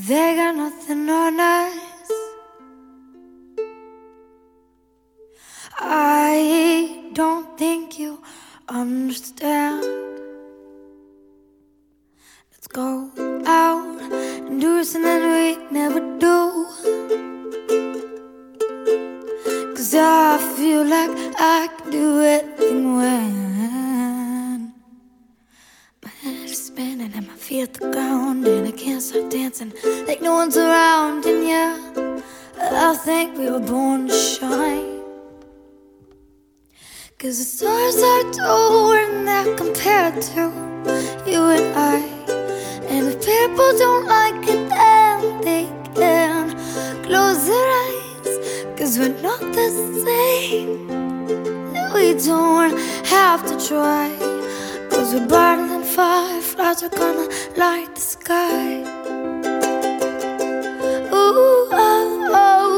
They got nothing on us. I don't think you understand. Let's go out and do something we never do. 'Cause I feel like I can do anything when my head is spinning and my feet at the ground, and I can't stop dancing like no one's around. And yeah, I think we were born to shine. 'Cause the stars are tall and they're compared to you and I. And if people don't like it, then they can close their eyes. 'Cause we're not the same. We don't have to try. 'Cause we're brighter than fireflies. We're gonna light the sky. Ooh, oh, oh.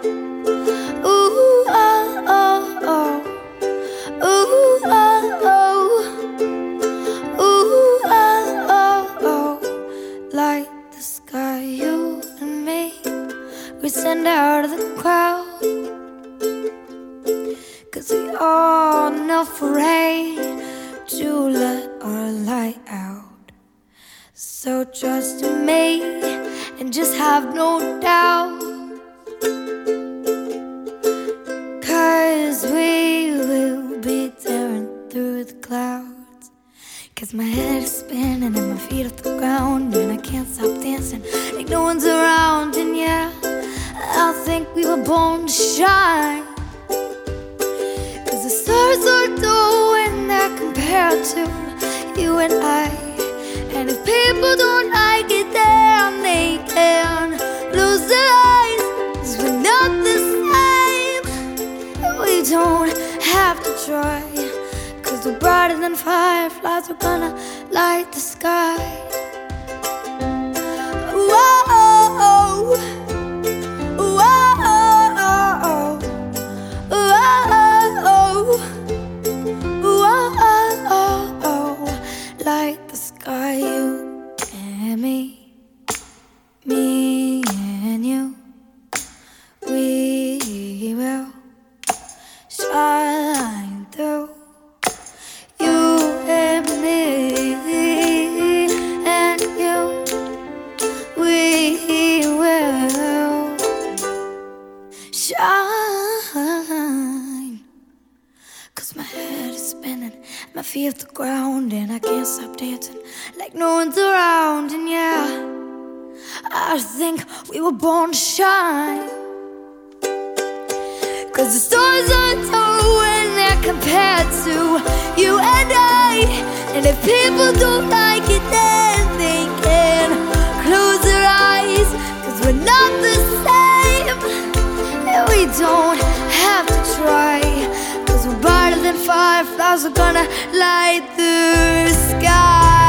Ooh, oh, oh, oh. Ooh, oh, oh. Ooh, oh, oh, oh. Light the sky, you and me. We stand out of the crowd. 'Cause we all know afraid to let our light out. So trust in me and just have no doubt. 'Cause we will be tearing through the clouds. 'Cause my head is spinning and my feet off the ground, and I can't stop dancing like no one's around. And yeah, I think we were born to shine. 'Cause the stars are dull and they're compared to you and I. And if people don't like it, then they can lose their eyes. 'Cause we're not the same. We don't have to try. 'Cause we're brighter than fireflies. We're gonna light the sky. Whoa, whoa, whoa. Light the sky, you and me, me and you. We will shine through. You and me and you. We will shine. 'Cause my head is spinning, my feet off the ground, and I can't stop dancing like no one's around. And yeah, I think we were born to shine. 'Cause the stars are tall when they're compared to you and I. And if people don't like it, then they can close their eyes. 'Cause we're not the same. And we don't have to try. 'Cause we're brighter than fireflies. We're gonna light the sky.